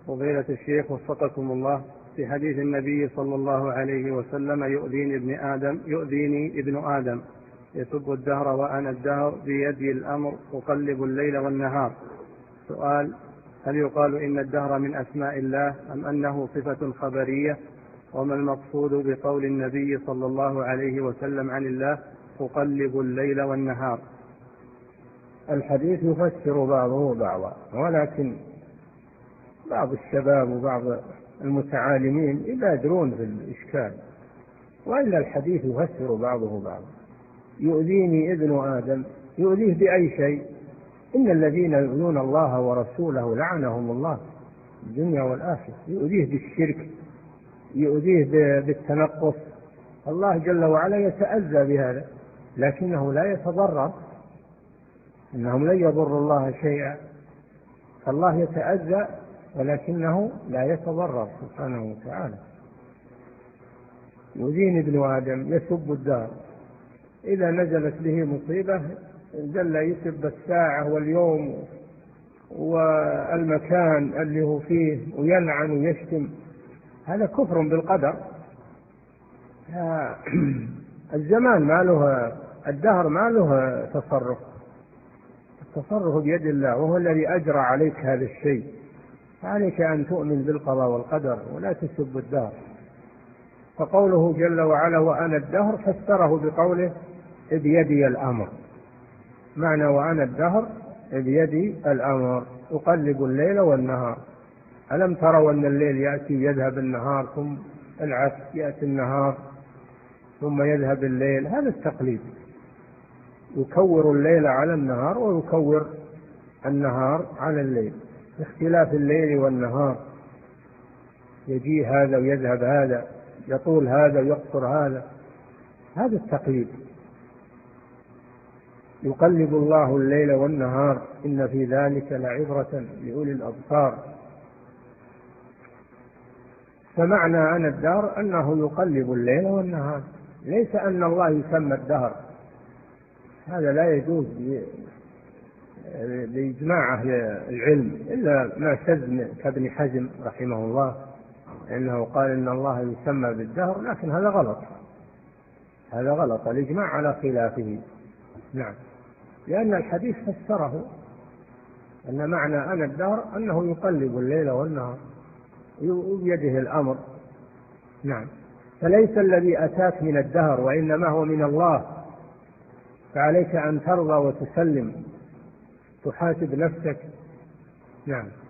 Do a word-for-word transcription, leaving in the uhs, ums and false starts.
فضيلة الشيخ وفقكم الله، في حديث النبي صلى الله عليه وسلم: يؤذيني ابن آدم يؤذيني ابن آدم يسب الدهر وأنا الدهر بيدي الأمر أقلب الليل والنهار. سؤال: هل يقال إن الدهر من أسماء الله أم أنه صفة خبرية؟ وما المقصود بقول النبي صلى الله عليه وسلم عن الله: أقلب الليل والنهار؟ الحديث يفسر بعضه بعضا، ولكن بعض الشباب وبعض المتعالمين يبادرون في الإشكال، وإلا الحديث يفسر بعضه بعضا. يؤذيني ابن آدم، يؤذيه بأي شيء؟ إن الذين يؤذون الله ورسوله لعنهم الله الدنيا والآخرة. يؤذيه بالشرك، يؤذيه بالتنقص. الله جل وعلا يتأذى بهذا، لكنه لا يتضرر، إنهم لن يضروا الله شيئا. فالله يتأذى ولكنه لا يتضرر سبحانه وتعالى. يؤذيني ابن آدم يسب الدهر، إذا نزلت به مصيبة جل يسب الساعة واليوم والمكان اللي هو فيه ويلعن ويشتم. هذا كفر بالقدر. الزمان ما له، الدهر ما له تصرف، التصرف بيد الله، وهو الذي أجرى عليك هذا الشيء. عليك أن تؤمن بالقضاء والقدر ولا تسب الدهر. فقوله جل وعلا وأنا الدهر فسره بقوله بيدي الأمر. معنى وأنا الدهر بيدي الأمر أقلب الليل والنهار. ألم تروا أن الليل يأتي يذهب النهار، ثم العكس يأتي النهار ثم يذهب الليل؟ هذا التقليد، يكور الليل على النهار ويكور النهار على الليل، اختلاف الليل والنهار، يجي هذا ويذهب هذا، يطول هذا ويقصر هذا. هذا التقليد. يقلب الله الليل والنهار إن في ذلك لعبرة لأولي الأبصار. فمعنى أنا الدهر أنه يقلب الليل والنهار، ليس أن الله يسمى الدهر. هذا لا يجوز بإجماع أهل العلم، إلا ما شذ كابن حزم رحمه الله، إنه قال إن الله يسمى بالدهر، لكن هذا غلط، هذا غلط. الإجماع على خلافه. نعم، لأن الحديث فسره أن معنى أنا الدهر أنه يقلب الليل والنهار وبيده الأمر. نعم، فليس الذي أتاك من الدهر وإنما هو من الله، فعليك أن ترضى وتسلم، تحاسب نفسك. نعم.